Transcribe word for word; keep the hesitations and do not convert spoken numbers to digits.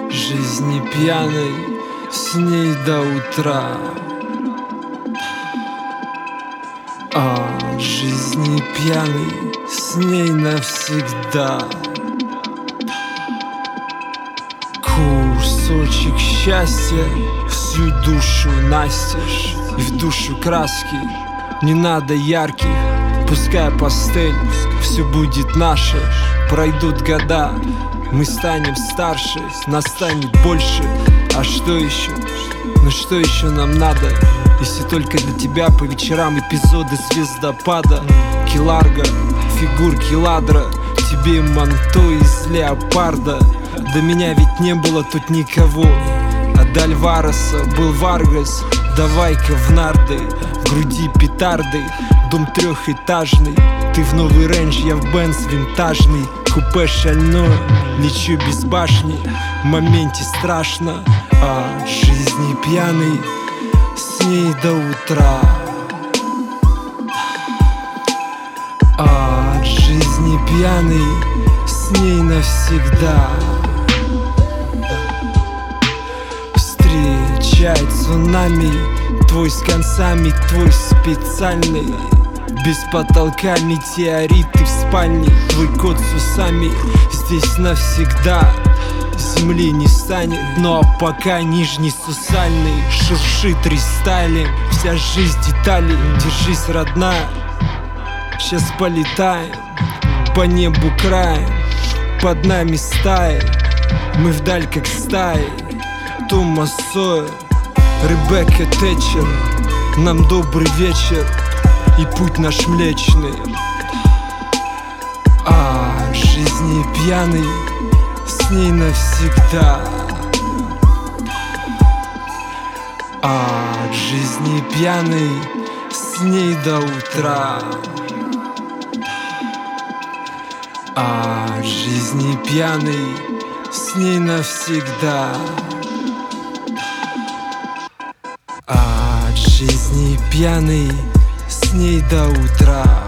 жизни пьяной, с ней до утра. А жизни пьяной, с ней навсегда. Кусочек счастья всю душу настежь, и в душу краски не надо ярких. Пускай пастель, все будет наше. Пройдут года, мы станем старше, нас станет больше. А что еще? Ну что еще нам надо? Если только для тебя по вечерам эпизоды звездопада. Киларго, фигурки ладра, тебе манто из леопарда. До меня ведь не было тут никого, а до Альвареса был Варгас. Давай-ка в нарды, в груди петарды. Дом трехэтажный, ты в новый рейндж, я в Бенц винтажный. Купе шальное, лечу без башни, в моменте страшно. А жизни пьяный, с ней до утра. А жизни пьяный, с ней навсегда. Встречай цунами, твой с концами, твой специальный. Без потолка метеориты в спальне, твой кот с усами здесь навсегда. Земли не станет, но пока нижний сусальный шуршит рестайлинг, вся жизнь детали. Держись, родная, сейчас полетаем по небу краем, под нами стаи, мы вдаль как стаи. Томас Сойер, Ребекка Тэтчер, нам добрый вечер и путь наш млечный. А жизни пьяный, с ней навсегда. А жизни пьяный, с ней до утра. А жизни пьяный, с ней навсегда. А жизни пьяный, с ней до утра.